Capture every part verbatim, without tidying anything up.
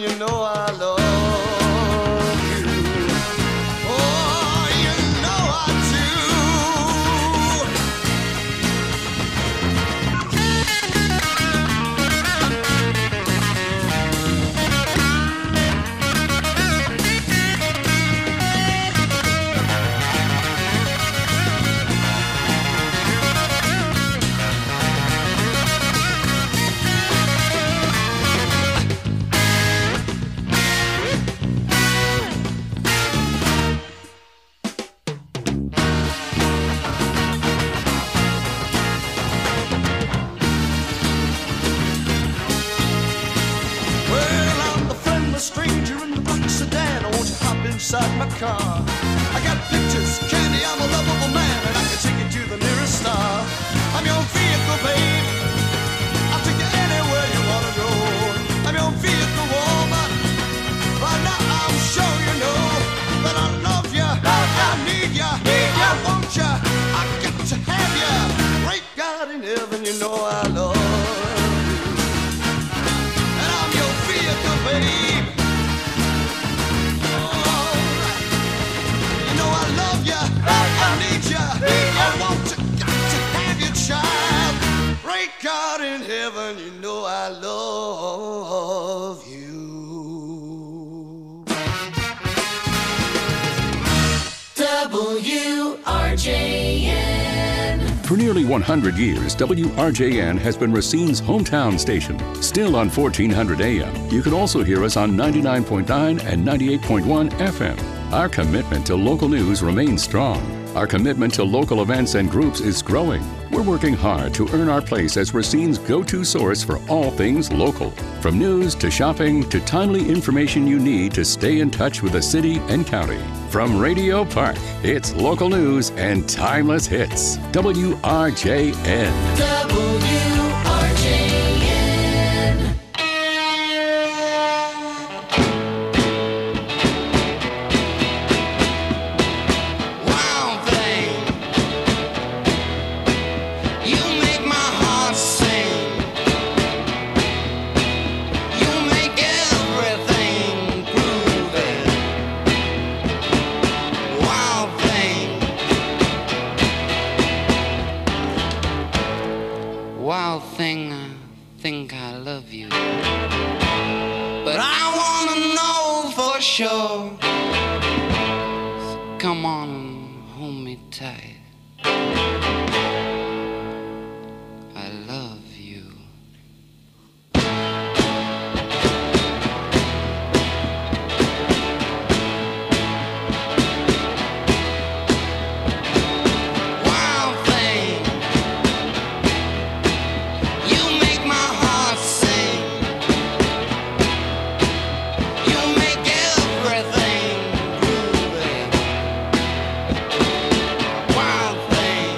you know I love you. Oh, you know I inside my car. I got pictures, candy, I'm a lovable man, and I can take you to the nearest star. I'm your vehicle, babe. I'll take you anywhere you wanna go. I'm your vehicle, woman. By now I'm sure you know that I love you, I need you, I want you, I got to have you. Great God in heaven, you know I love you. And I'm your vehicle, babe. I need you, I want to, got to have you, child. Great God in heaven, you know I love you. W R J N. For nearly one hundred years, W R J N has been Racine's hometown station. Still on fourteen hundred A M. You can also hear us on ninety-nine point nine and ninety-eight point one F M. Our commitment to local news remains strong. Our commitment to local events and groups is growing. We're working hard to earn our place as Racine's go-to source for all things local. From news to shopping to timely information you need to stay in touch with the city and county. From Radio Park, it's local news and timeless hits. W R J N. W R J N. Wild thing, you make my heart sing. You make everything groovy. Wild thing. Wild thing, I think I love you. But I wanna know for sure. So come on and hold me tight. I love you. Wild thing, you make my heart sing. You make everything groovy. Wild thing.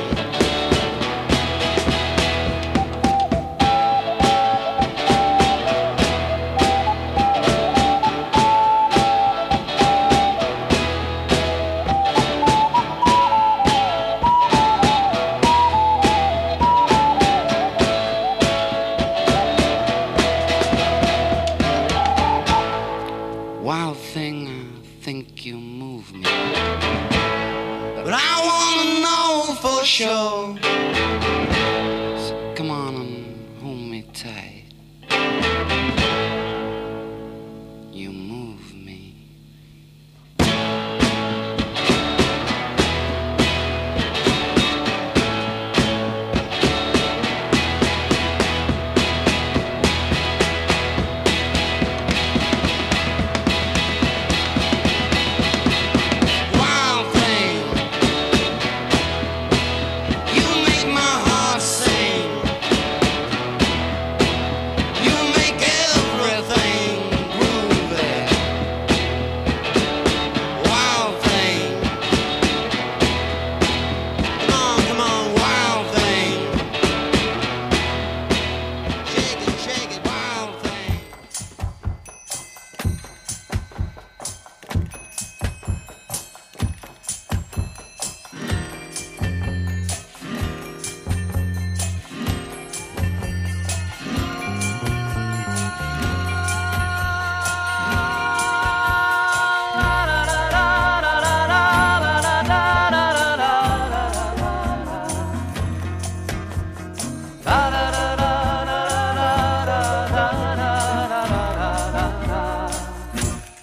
Wild thing, I think you move me. But I wanna know for sure. So come on and hold me tight. You move me. Wild thing, you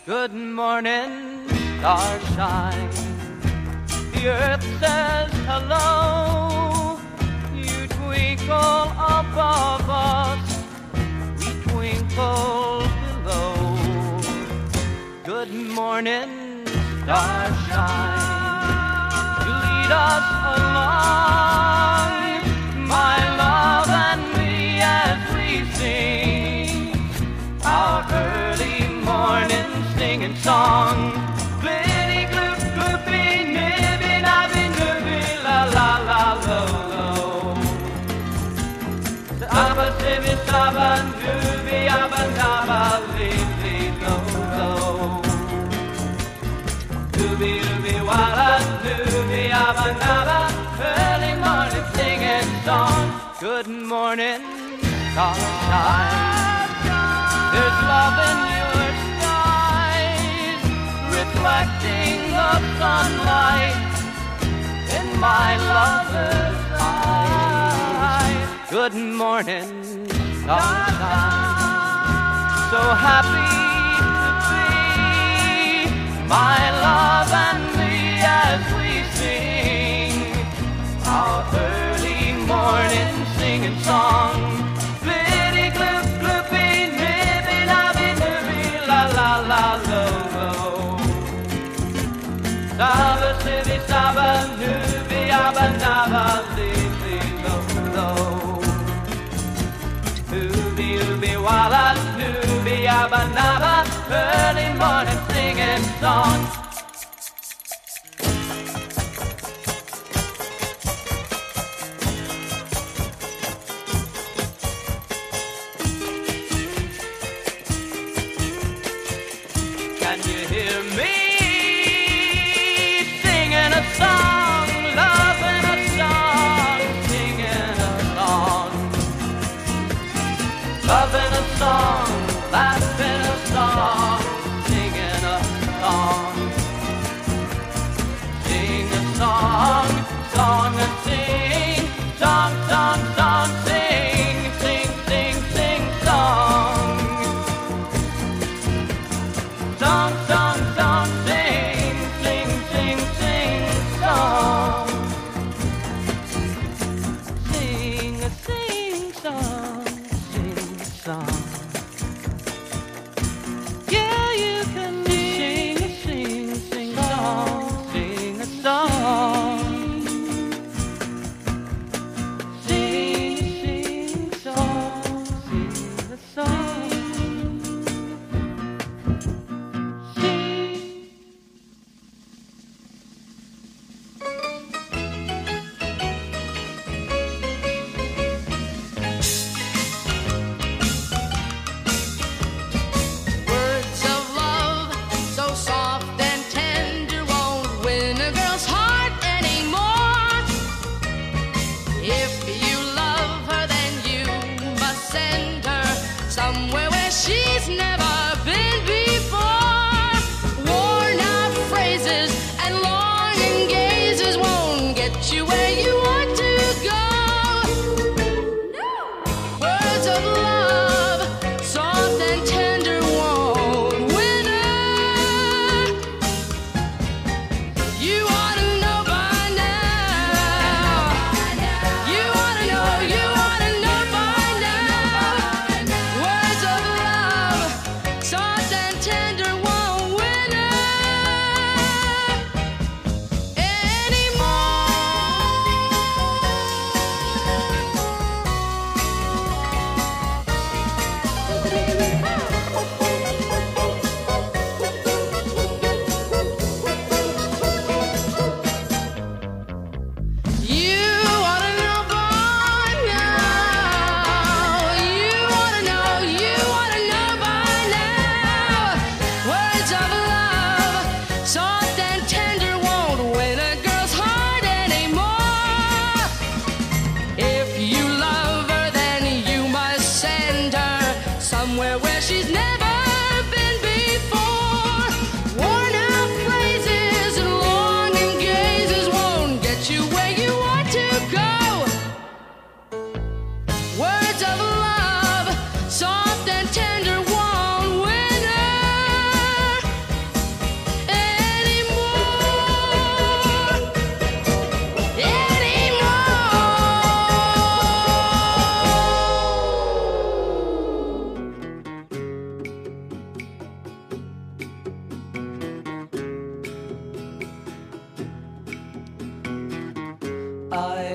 Good morning, starshine. The earth says hello. You twinkle above us, we twinkle below. Good morning, starshine. You lead us along, my love and me, as we sing our early morning singing song. Blitty gloop gloopy nibby nabby nibby la la la lo lo. Abba sibby sabba nubby abba nabba li li lo lo. Nubby nubby walla nubby abba nabba. Early morning singing song. Good morning, starshine. There's love in your skies, reflecting the sunlight in my lover's eyes. Good morning, sunshine. So happy to be, my love and me, as we sing our early morning singing song. Blitty gloop gloopy nibby nabby nibby la la la lo lo. Saba sibby saba nubby abba nabba li li lo lo. Ooby ooby walla nubby abba nabba. Early morning singing song. Can you hear me singing a song, loving a song, singing a song, loving a song, laughing a song, singing a song, sing a song, song and sing, song, song, song, sing, sing, sing, sing, song. Song, song, song, sing, sing, sing, sing, song. Sing a sing song, sing a song. Yeah, you can sing a sing, sing song, sing a song. Sing, sing song, sing a song. Sing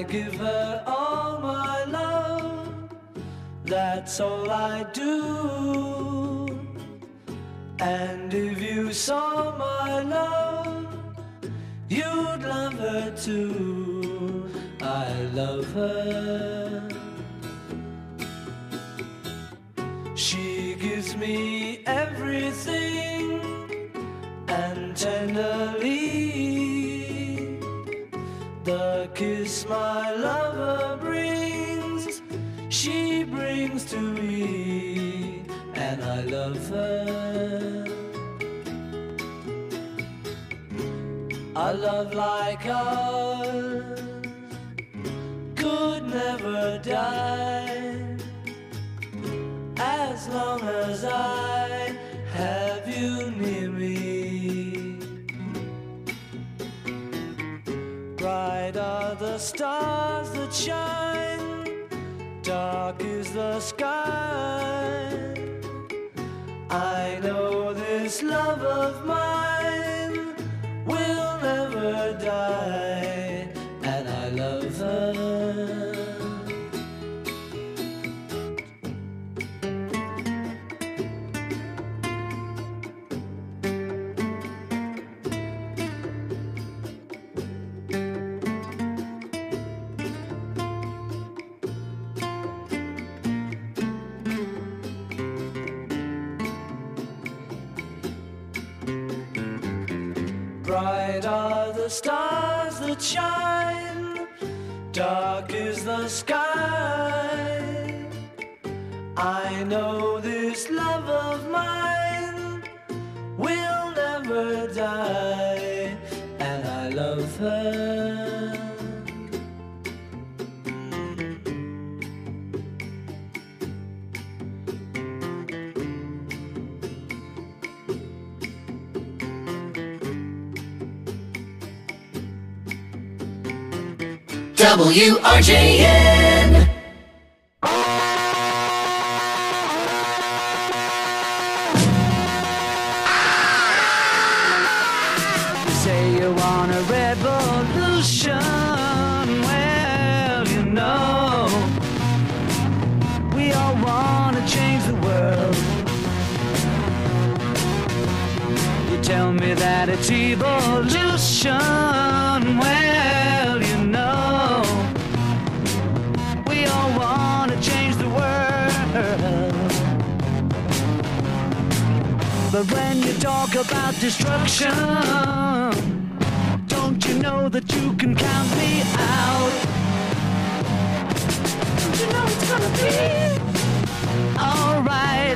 I give her all my love, that's all I do. And if you saw my love, you'd love her too. I love her. She gives me everything, and tenderly the kiss my lover brings, she brings to me, and I love her. A love like ours could never die, as long as I have you near me. Bright are the stars that shine, dark is the sky. I know this love of mine will never die, and I love her. Bright are the stars that shine, dark is the sky. I know this love of mine will never die, and I love her. W R J N. You say you want a revolution. Well, you know, we all want to change the world. You tell me that it's evolution. Well, you know, we all want to change the world. But when you talk about destruction, don't you know that you can count me out? Don't you know it's gonna be alright?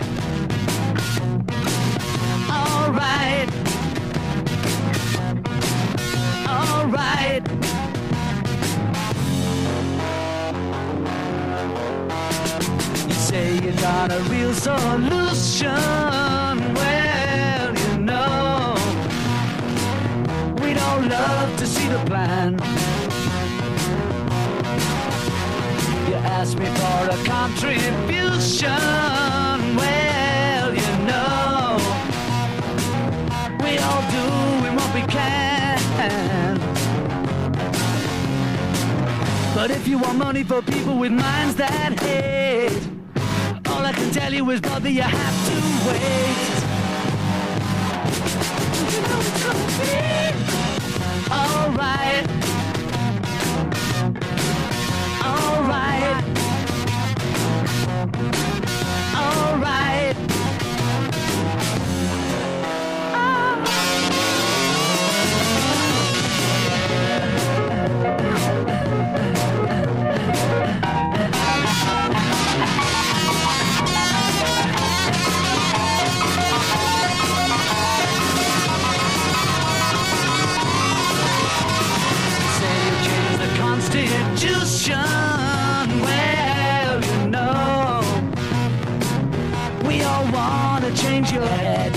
Alright. Alright. You say you got a real solution. Well, you know, we'd all love to see the plan. You ask me for a contribution. Well, you know, we all doing what we can. But if you want money for people with minds that hate, all I can tell you is, brother, you have to wait. You know it's gonna be alright. Alright. Alright. Constitution, well, you know, we all want to change your head.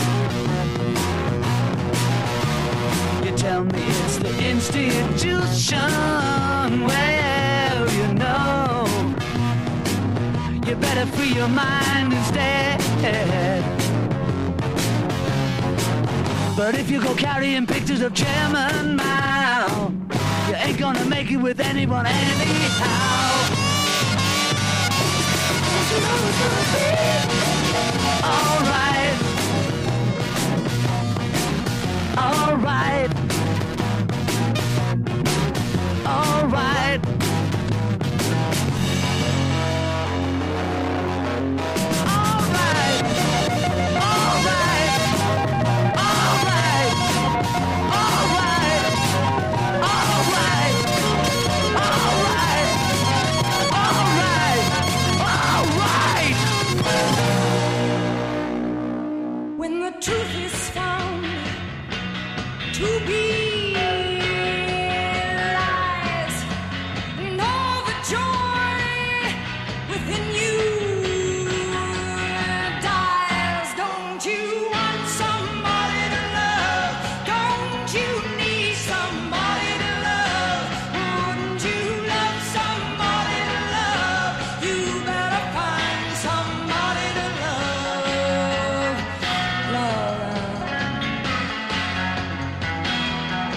You tell me it's the institution, well, you know, you better free your mind instead. But if you go carrying pictures of Chairman Mao, You ain't gonna make it with anyone anyhow. Don't you know it's gonna be alright? Alright. Alright. When the truth is found to be lies, and all the joy within you dies. Don't you want somebody to love? Don't you need somebody to love? Wouldn't you love somebody to love? You better find somebody to love. Love.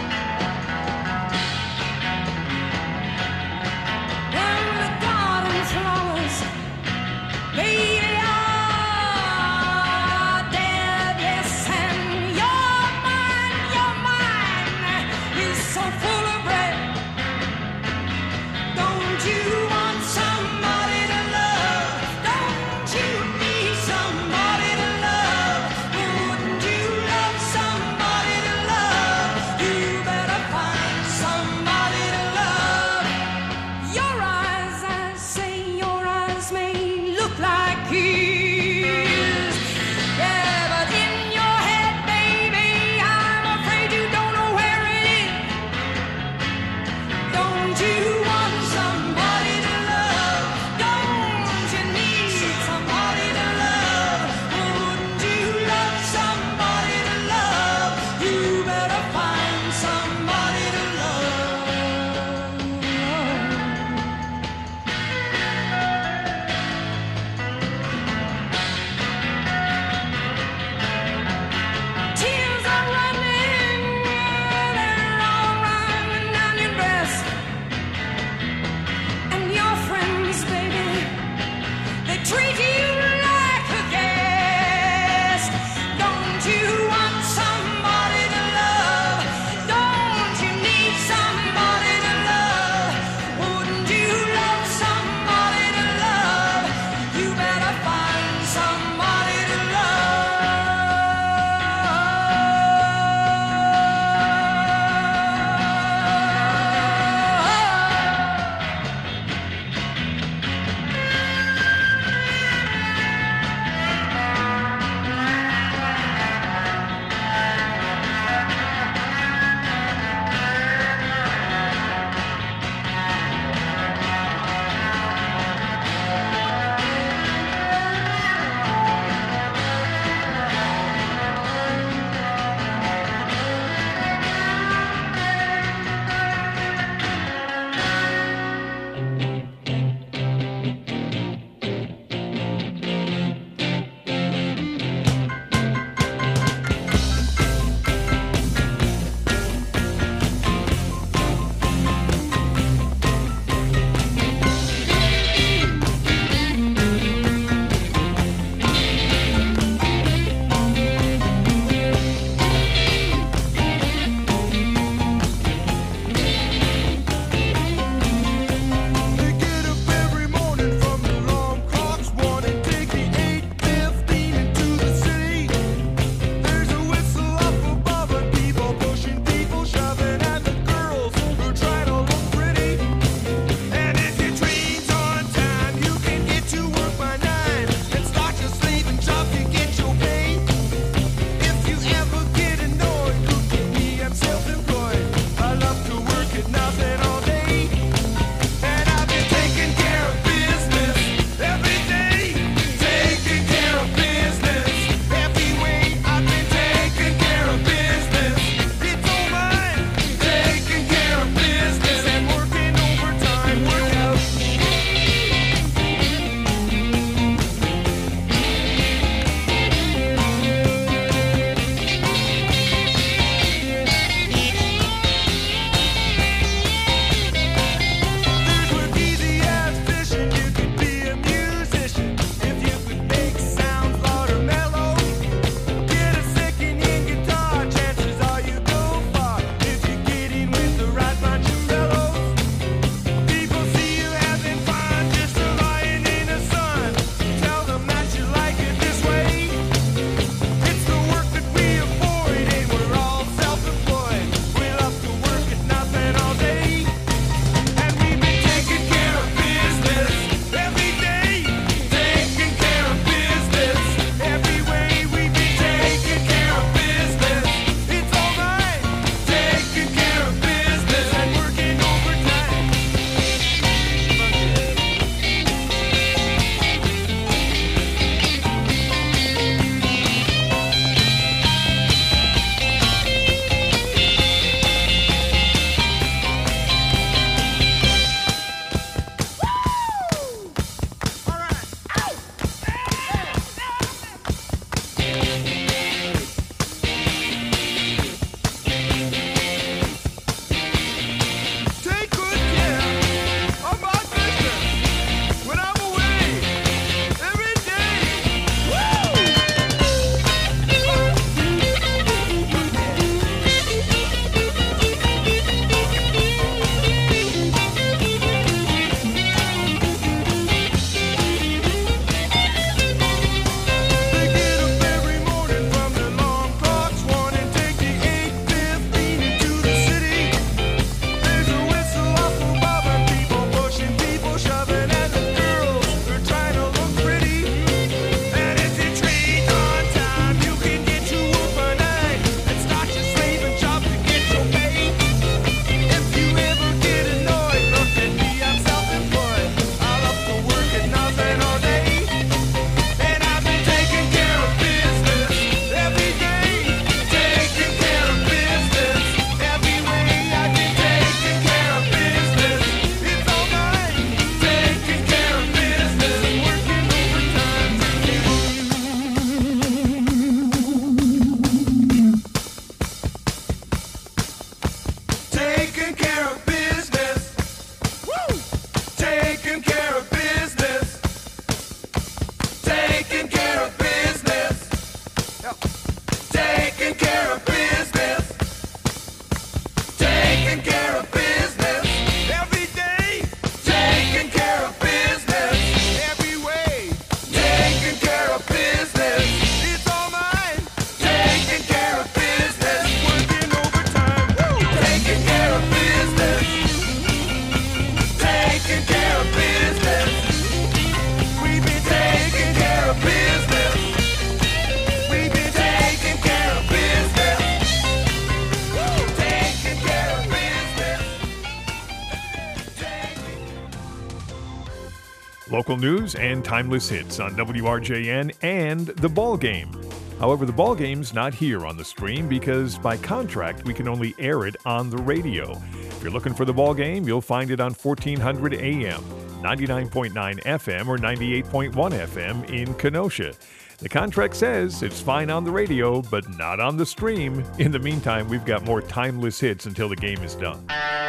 Local news and timeless hits on W R J N and The Ball Game. However, The Ball Game's not here on the stream because by contract we can only air it on the radio. If you're looking for The Ball Game, you'll find it on fourteen hundred A M, ninety-nine point nine F M, or ninety-eight point one F M in Kenosha. The contract says it's fine on the radio, but not on the stream. In the meantime, we've got more timeless hits until the game is done.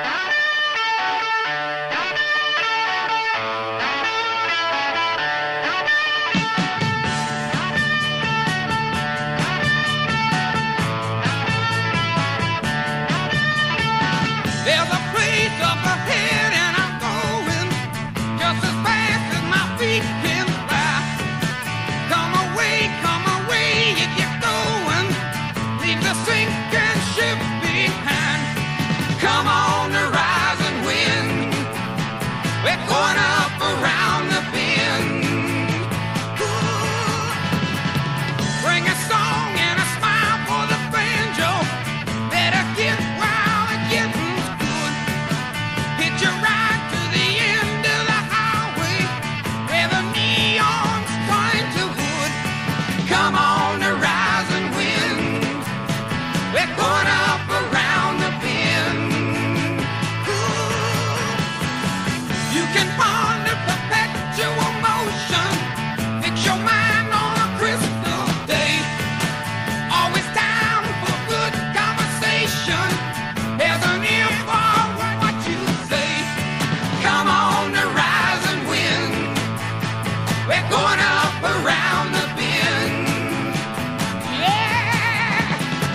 There's a place up ahead and I'm going just as fast as my feet can fly. Come away, come away if you're going. Leave the sinking ship behind. Come on the rising wind. We're going up around the bend. Ooh. Bring a song and a smile for the banjo. Better get wild and get hitch a ride to the end of the highway where the neon's trying to wood. Come on the rising wind. We're going up around the bend. Ooh. You can ponder perpetual motion. Fix your mind on a crystal day. Always down for good conversation. There's an ear for what you say. Come on the rising wind. We're going up around the bend. Yeah.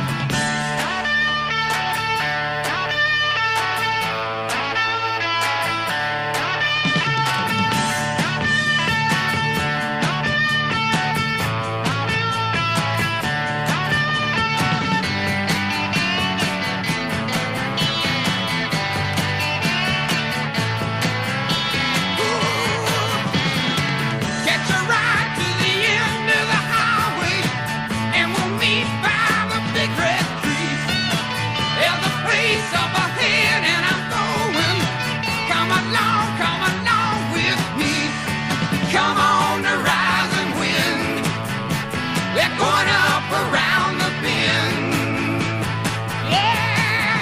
Catch a ride to the end of the highway, and we'll meet by the big red tree. There's a place up ahead, and I'm going. Come along, come along with me. Come on the rising wind. We're going up around the bend. Yeah.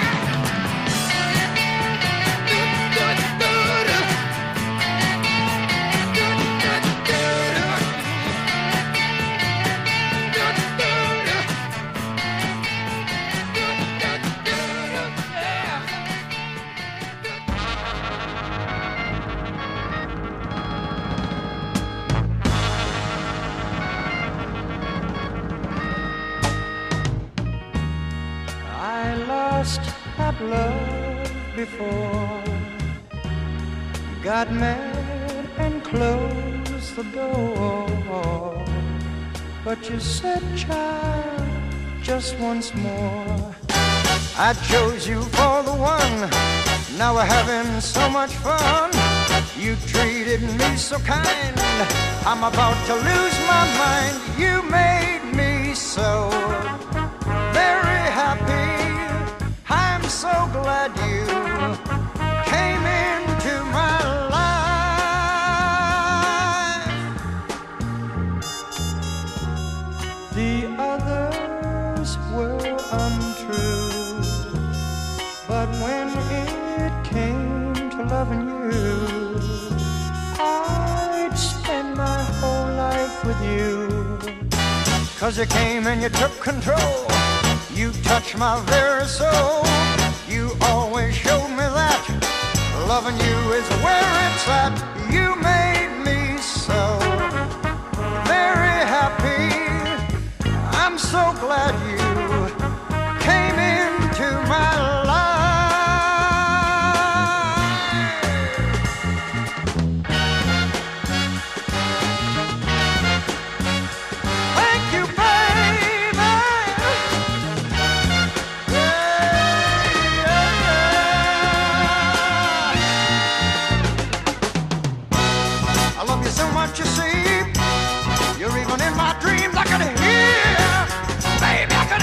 I lost that love before. Got mad and closed the door. But you said, child, just once more. I chose you for the one. Now we're having so much fun. You treated me so kind. I'm about to lose my mind. You made me so very happy. I'm so glad you came into my life. The others were untrue, but when it came to loving you, I'd spend my whole life with you. 'Cause you came and you took control. You touched my very soul. You always showed me that loving you is where it's at. You made me so very happy. I'm so glad you came into my life. Thank you, baby. I love you so much, you see. You're even in my dreams. I can hear, baby, I can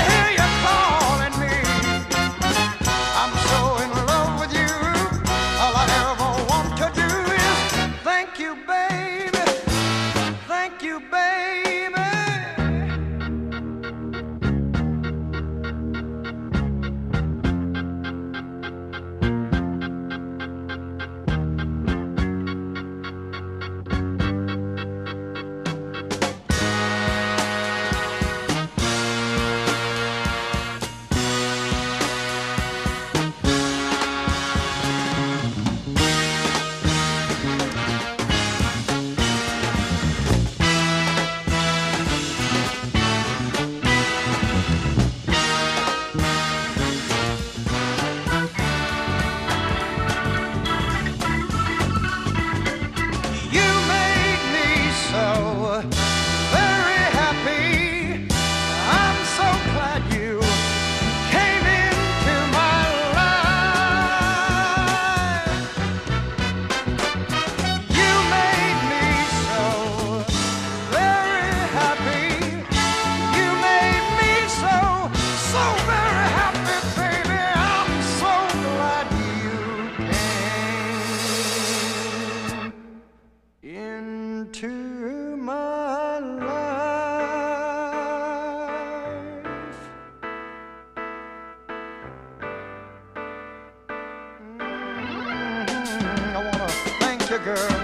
girl.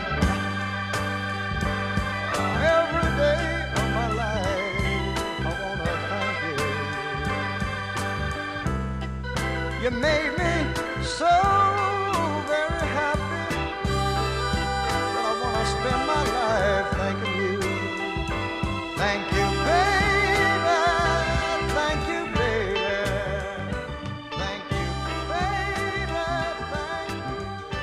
Every day of my life, I wanna thank you. You made me so very happy that I wanna spend my life thanking you. Thank you, baby. Thank you, baby. Thank you, baby. Thank you.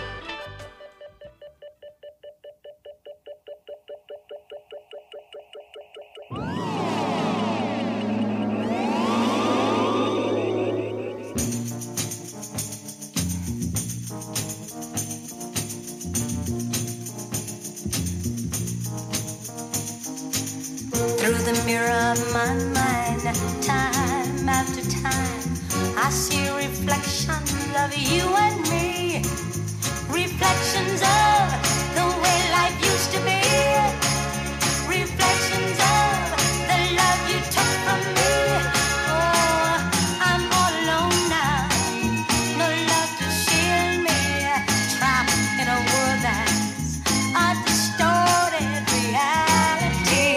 Through the mirror of my mind, time after time, I see reflections of you and me. Reflections of the way life used to be. Reflections of the love you took from me. Oh, I'm all alone now. No love to shield me. Trapped in a world that's a distorted reality.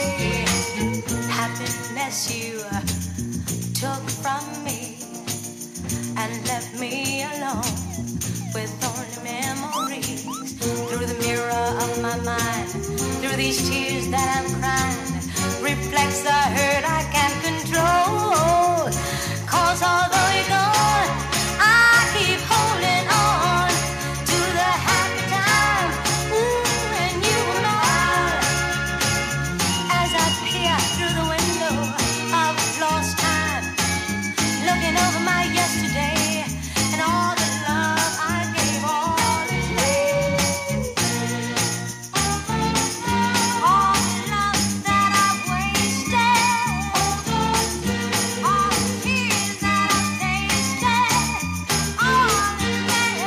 Happiness you took from me and left me alone with only memories. Through the mirror of my mind, through these tears that I'm crying, reflects the hurt I can't control. Cause although you're gone, I keep holding on to the happy times. Ooh, and you were mine. As I peer through the window of lost time, looking over my yesterday and all the love I gave, all is all the love that I wasted, all the tears that I tasted, all is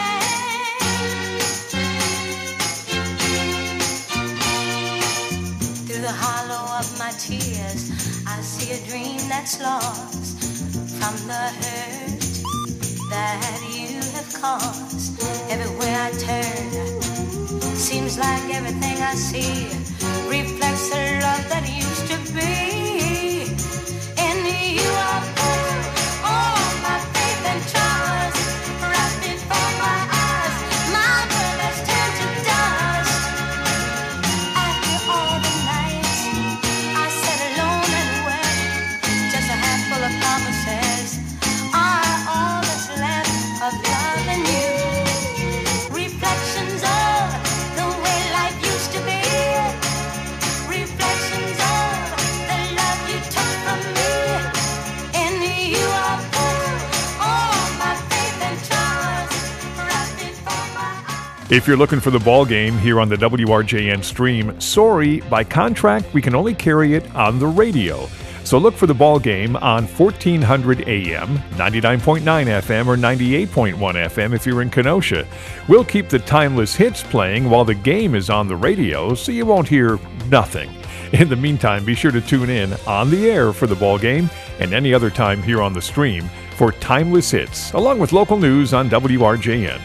through the hollow of my tears, I see a dream that's lost from the hurt that you have caused. Everywhere I turn, seems like everything I see reflects the love that used to be. In you I put all my faith and trust, right before my eyes, my world has turned to dust. After all the nights I sat alone and wept, just a handful of promises are all that's left of love and you. Reflections of the way life used to be. Reflections of the love you took from me. In you I put all my faith and trust, right before my eyes. If you're looking for the ball game here on the W R J N stream, sorry, by contract we can only carry it on the radio. So look for the ball game on fourteen hundred A M, ninety-nine point nine F M, or ninety-eight point one F M if you're in Kenosha. We'll keep the timeless hits playing while the game is on the radio, so you won't hear nothing. In the meantime, be sure to tune in on the air for the ball game and any other time here on the stream for timeless hits, along with local news on W R J N.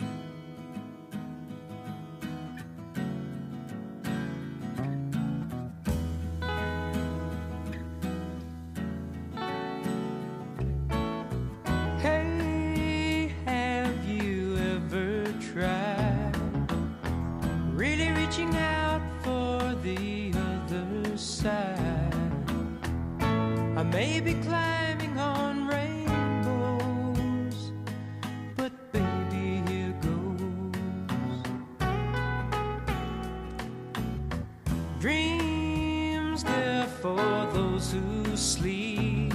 Hey, have you ever tried really reaching out for the other side? I may be climbing on rainbows, but baby, here goes. Dreams, they're for those who sleep.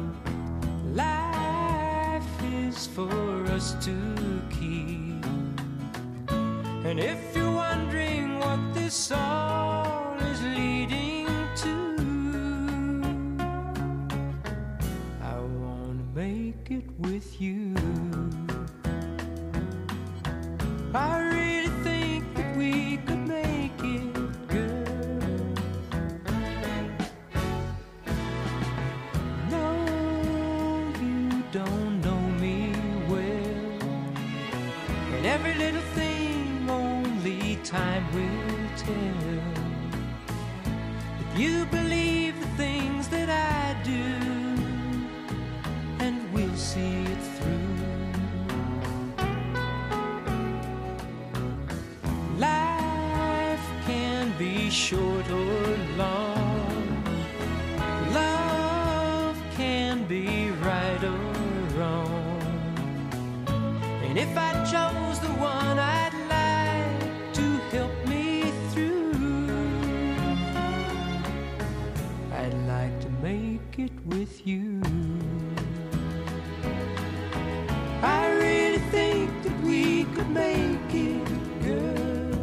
Life is for us to keep. And if you're wondering what this all is leading to, I wanna make it with you. I really think that we could make it, girl. No, you don't know me well, and every little thing only time will tell. If you believe the things that I do, and we'll see it through. Life can be short or long. Love can be right or wrong. And if I chose the one I'd like to help me through, I'd like to make it with you. I really think that we could make it, girl.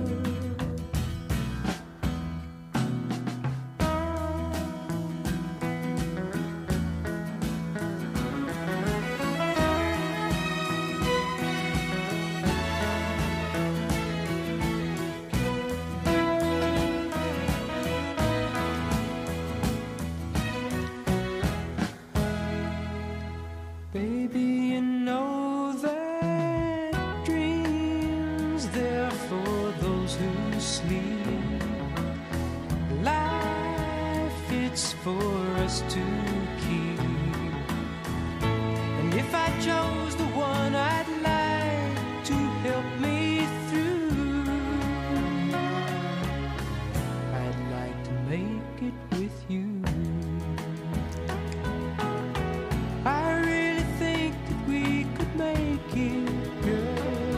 Baby, you know that dreams, they're for those who sleep. Life, it's for us to keep. And if I chose the one I'd like to help me through, I'd like to make it with you. I really think that we could make it, girl.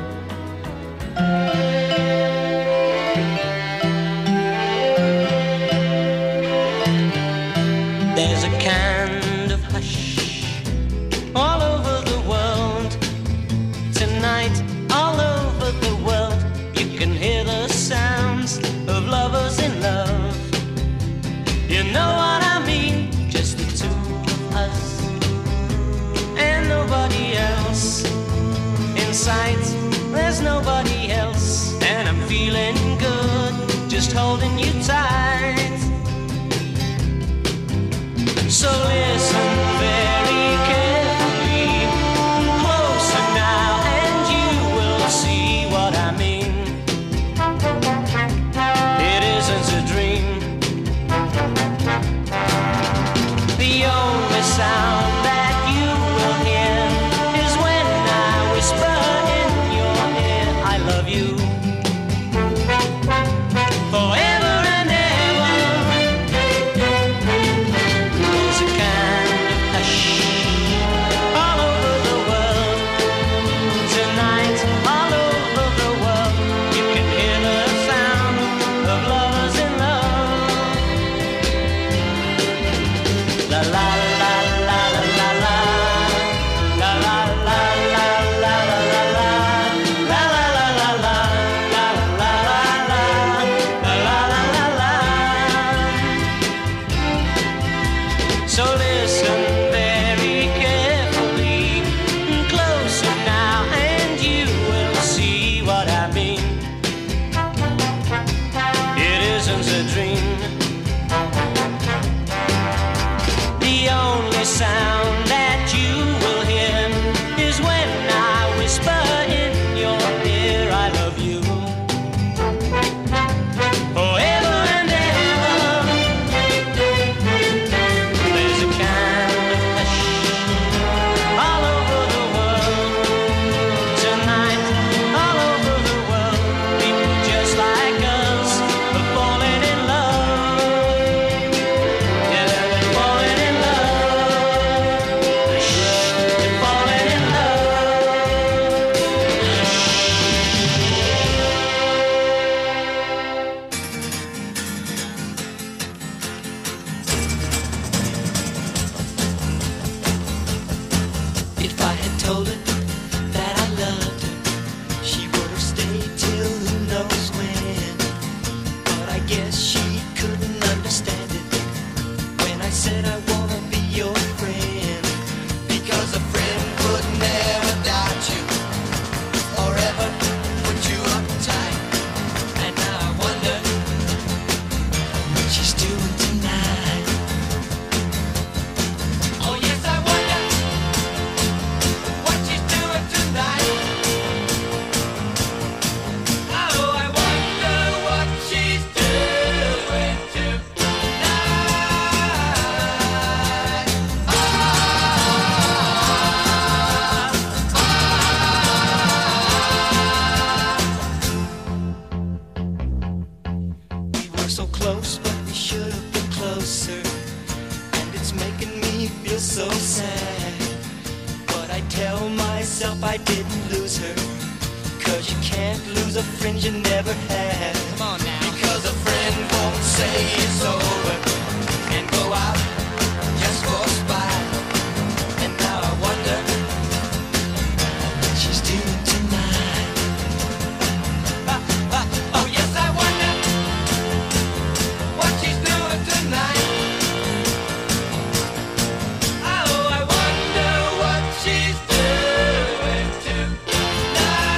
There's a kind of hush all over the world tonight, all over the world. You can hear the sounds of lovers in love. You know what I mean? Just the two of us and nobody else. In sight, there's nobody else. And I'm feeling good, just holding you tight. So listen very carefully, closer now, and you will see what I mean. It isn't a dream. The only sound that you will hear is when I whisper in your ear, I love you forever and ever. There's a kind of hush all over the world tonight, all over the world. You can hear the sound of lovers in love. La la la la la la la. La la la la la la la la. La la la la la. La la la la. La la la la la. So listen very carefully, closer now, and you will see what I mean. It isn't a dream. The only sound that you will hear is when I whisper in your ear, I love you forever and ever. There's a kind of hush all over the world tonight, all over the world. People just like us are falling in love. Yeah, they're falling in love. They're falling in love. If I had told her that I loved her, she would have stayed till who knows when. But I guess she couldn't understand it when I said I wanna be your friend. Because a friend would never doubt you or ever put you uptight. And now I wonder what she's doing tonight. Oh yes, I wonder what she's hand. But I tell myself I didn't lose her, 'cause you can't lose a friend you never had. Come on now. Because a friend won't say it's over and go out just for spite. And now I wonder what she's doing tonight. Ah, ah, oh yes, I wonder what she's doing tonight. Oh, I wonder what she's doing tonight.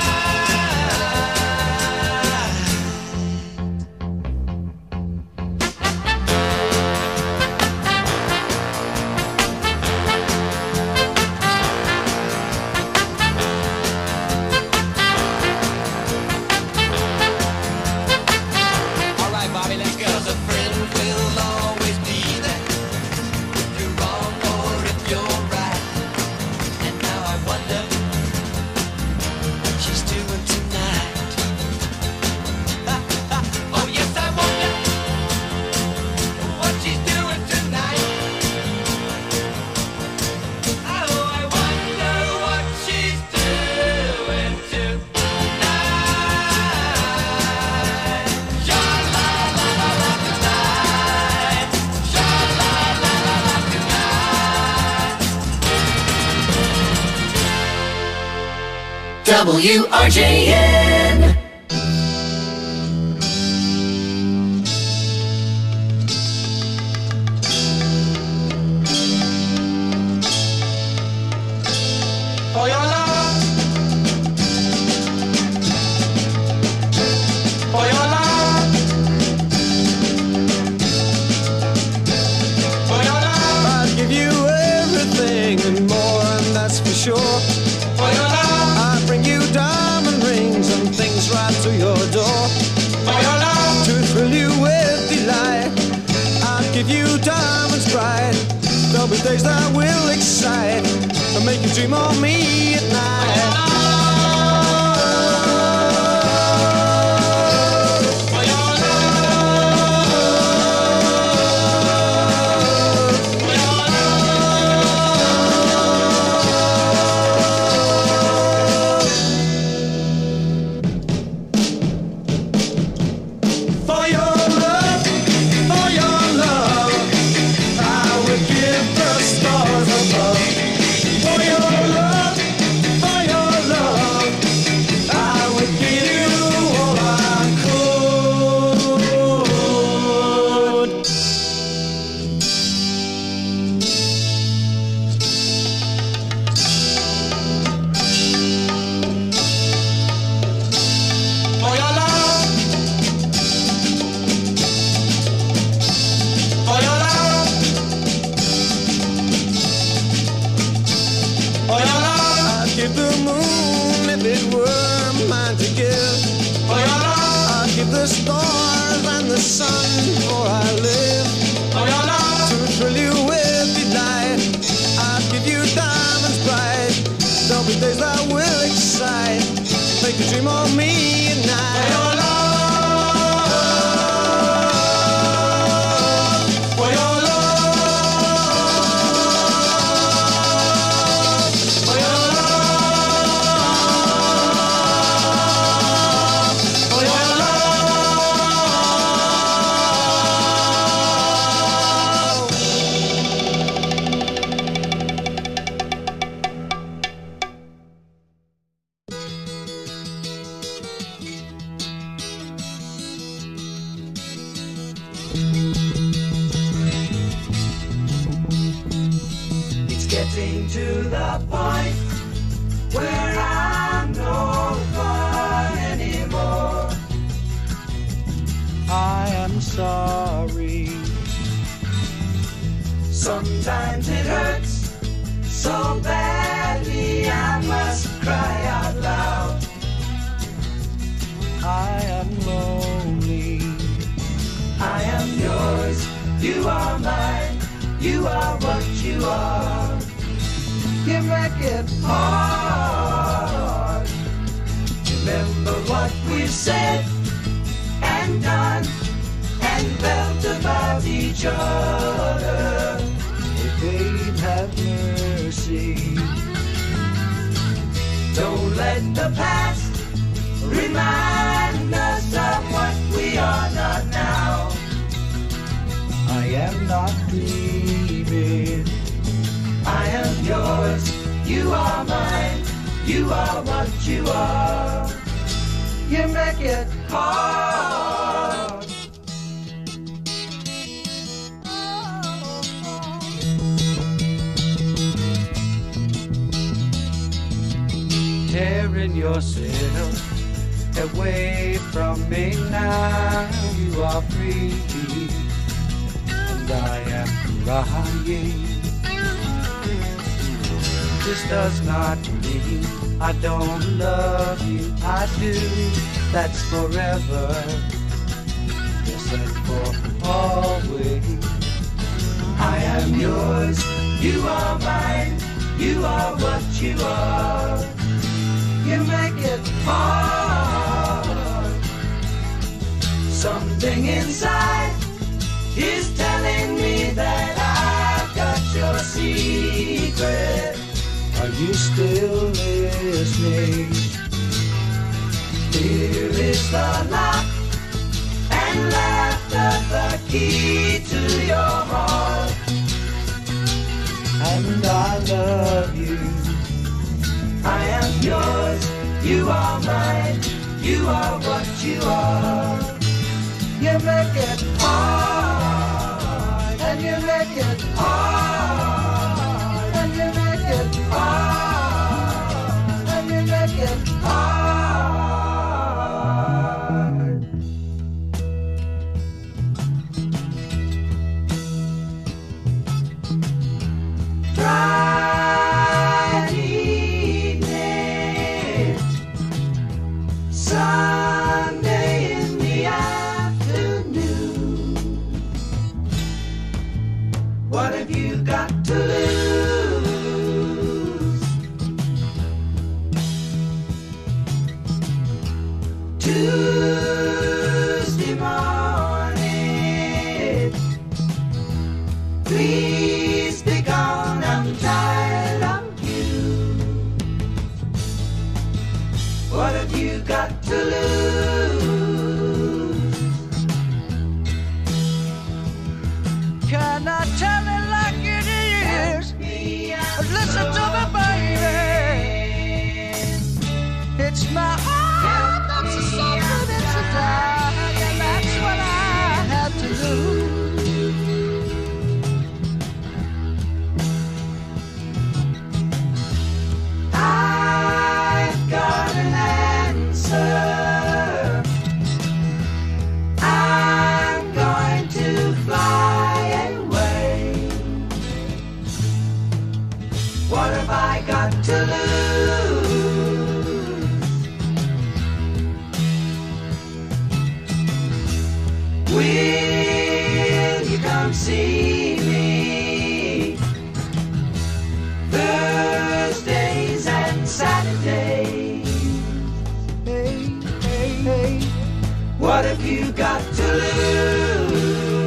All right, Bobby, let's go. 'Cause a friend will always be there if you're wrong or if you're right. And now I wonder what she's doing tonight. Ah, ah, oh yes, I wonder what she's doing tonight. Oh, I wonder what she's doing tonight. Sha la la la la tonight. Sha la la la la tonight. W R J N. For your love, for your love, for your love, I'd give you everything and more, and that's for sure. For your love, I'd bring you diamond rings and things right to your door. For your love, to thrill you with delight, I'd give you diamonds bright. There'll be days that will excite and make you dream of me at night. For your love, for your love, for your love, for your love, I would give the stars above. For your love, for your love, I would give you all I could. For your love, for your love, for your love, I'd give the moon if it were mine to give. For your love, I'd give the stars and the sun for I live. For your love, to thrill you with delight, I'd give you diamonds bright. There'll be days that will excite, make you dream of me at night. For your love, for your love, for your love, for your It's getting to the point where I'm no fun anymore. I am sorry. Sometimes it hurts so badly I must cry out loud. I am lonely. I am yours. You are mine. You are what you are. You make it hard. Remember what we've said and done and felt about each other. If they'd have mercy. melody. Don't let the past remind us of what we are not now. I am not dreaming. I am yours. You are mine. You are what you are. You make it hard. Tearing yourself away from me now. You are free, and I am crying. This does not mean I don't love you. I do. That's forever. Yes, and for always. I am yours. You are mine. You are what you are. You make it hard. Something inside is telling me that I've got your secret. Are you still listening? Here is the lock, and laughter the key to your heart. And I love you. I am yours, you are mine, you are what you are. You make it hard, and you make it hard, and you make it hard, and you make it hard. Sunday in the afternoon. What have you got to lose? Tuesday morning. Please be gone, I'm tired of you. What have you got to lose? Can I tell it like it is? Listen to me, baby. It's my heart that's a something, it's a die, and that's what I have to lose. I've got an answer. I'm going to fly away. What have I got to lose? Will you come see me Thursdays and Saturdays? Hey, hey, hey. What have you got to lose?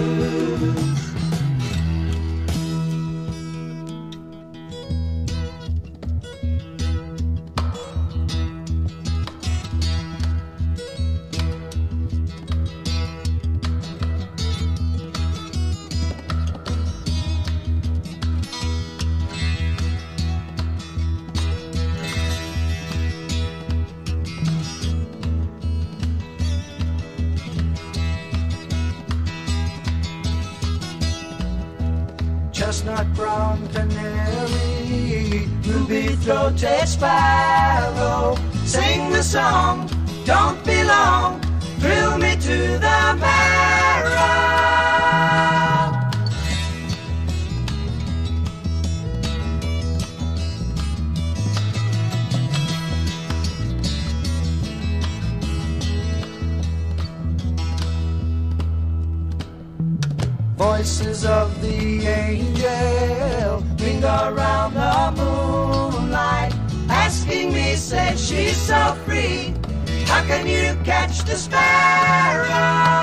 Chestnut brown canary, ruby-throated sparrow, sing the song, don't be long, thrill me to the marrow. Voices of the angel ring around the moonlight, asking me, say she's so free, how can you catch the sparrow?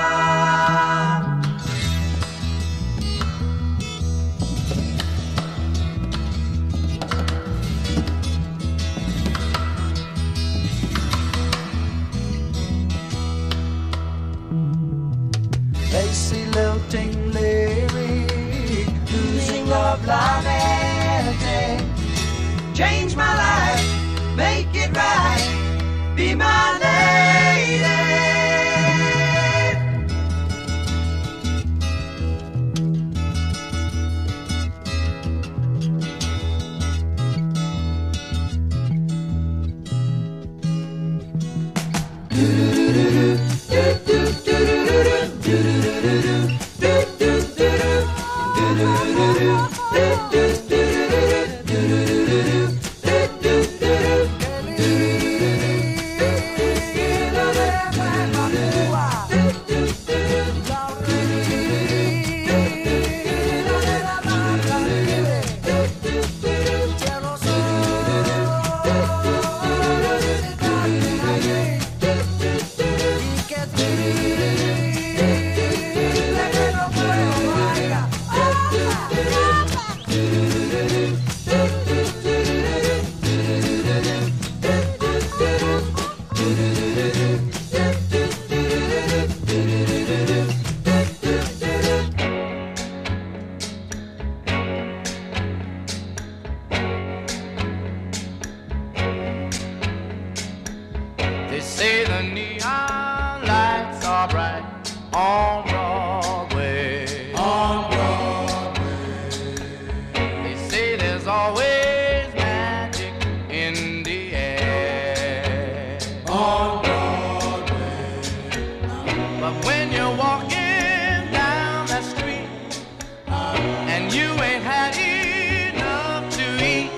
change my life, make it right, be my lady. They say the neon lights are bright on Broadway. On Broadway. They say there's always magic in the air. On Broadway. But when you're walking down that street and you ain't had enough to eat,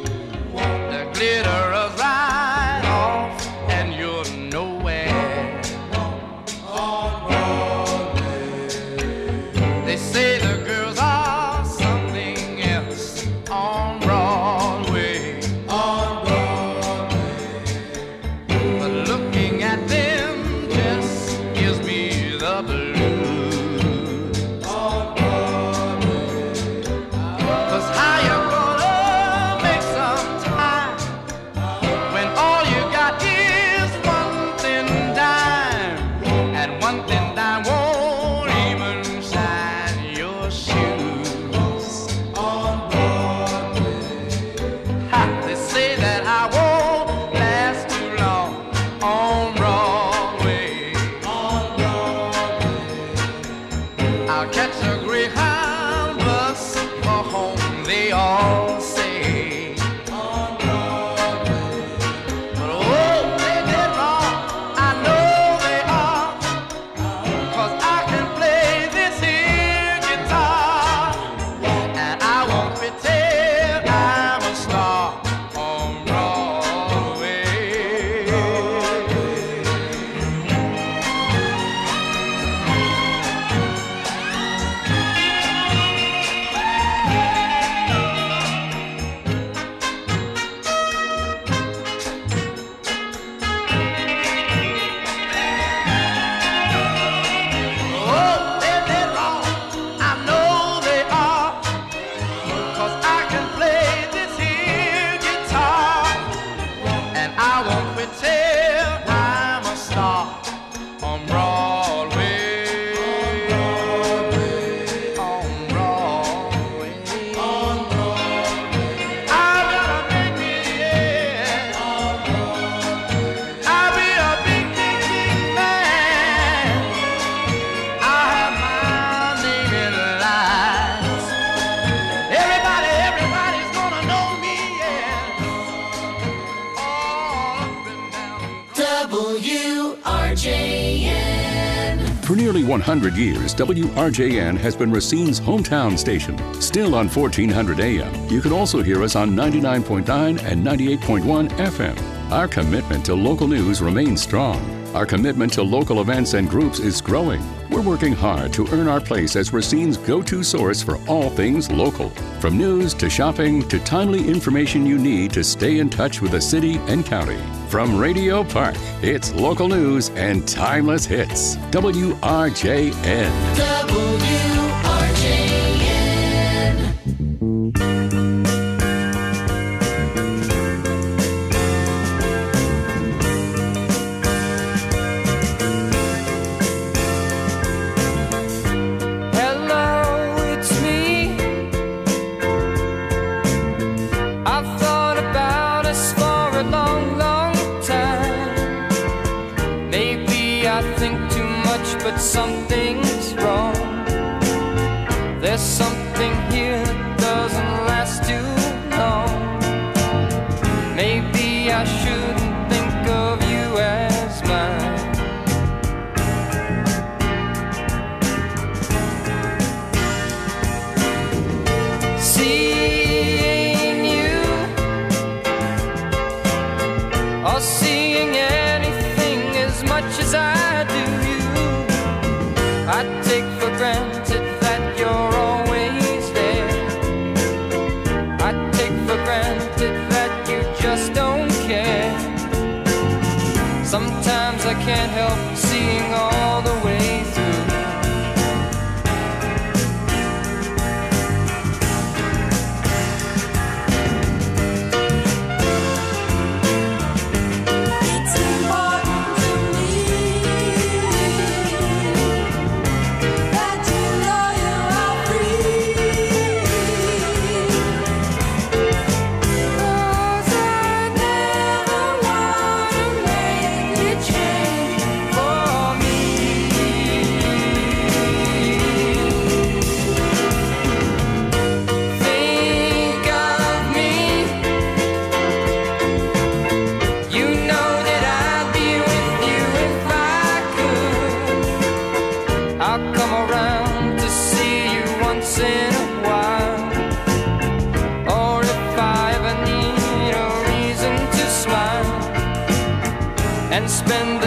the glitter of right off and you're nowhere. On Broadway. They say the girls are something else on Broadway. On Broadway. But looking at them just gives me the blues. On Broadway. 'Cause how you gonna make some time when all you got is one thin dime, and one thin dime won't even shine your shoes. On Broadway. Ha, they say that I won't last too long on Broadway. On Broadway. I'll catch a Greyhound bus for home, they all say. On Broadway. But oh, they did wrong, I know they are, 'cause I can play this here guitar, and I won't pretend I'm a star on Broadway. Oh, they did wrong, I know they are, 'cause I can play this here guitar, and I won't pretend I'm a star on Broadway. On Broadway. On Broadway. I better make me, yeah. On Broadway. I'll be a big, big, big man. I have my name in lights. Everybody, everybody's gonna know me, yeah. All up and down. W R J N. For nearly one hundred years, W R J N has been Racine's hometown station. Still on fourteen hundred A M. You can also hear us on ninety-nine point nine and ninety-eight point one F M. Our commitment to local news remains strong. Our commitment to local events and groups is growing. We're working hard to earn our place as Racine's go-to source for all things local. From news to shopping to timely information you need to stay in touch with the city and county. From Radio Park, it's local news and timeless hits. W R J N. W R J N. Hello, it's me. I thought about something's wrong. There's something here that doesn't last too long. Maybe I shouldn't think of you as mine. Seeing you, or seeing anything as much as I do you, I take for granted that you're always there. I take for granted that you just don't care. Sometimes I can't help seeing all the way through. Spend